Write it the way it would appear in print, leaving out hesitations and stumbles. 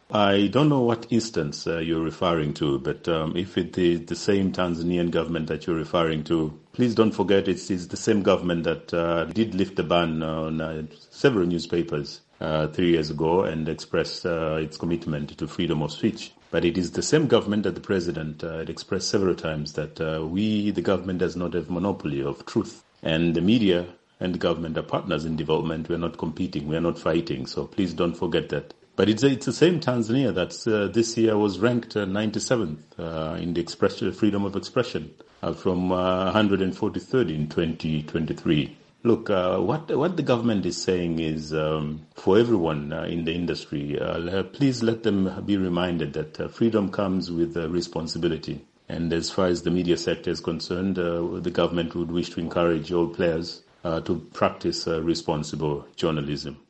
I don't know what instance you're referring to, but if it is the same Tanzanian government that you're referring to, please don't forget it's the same government that did lift the ban on several newspapers 3 years ago and expressed its commitment to freedom of speech. But it is the same government that the president had expressed several times that we, the government, does not have monopoly of truth. And the media and the government are partners in development. We are not competing. We are not fighting. So please don't forget that. But it's the same Tanzania that this year was ranked 97th in the freedom of expression from 143rd in 2023. Look, what the government is saying is for everyone in the industry, please let them be reminded that freedom comes with responsibility. And as far as the media sector is concerned, the government would wish to encourage all players to practice responsible journalism.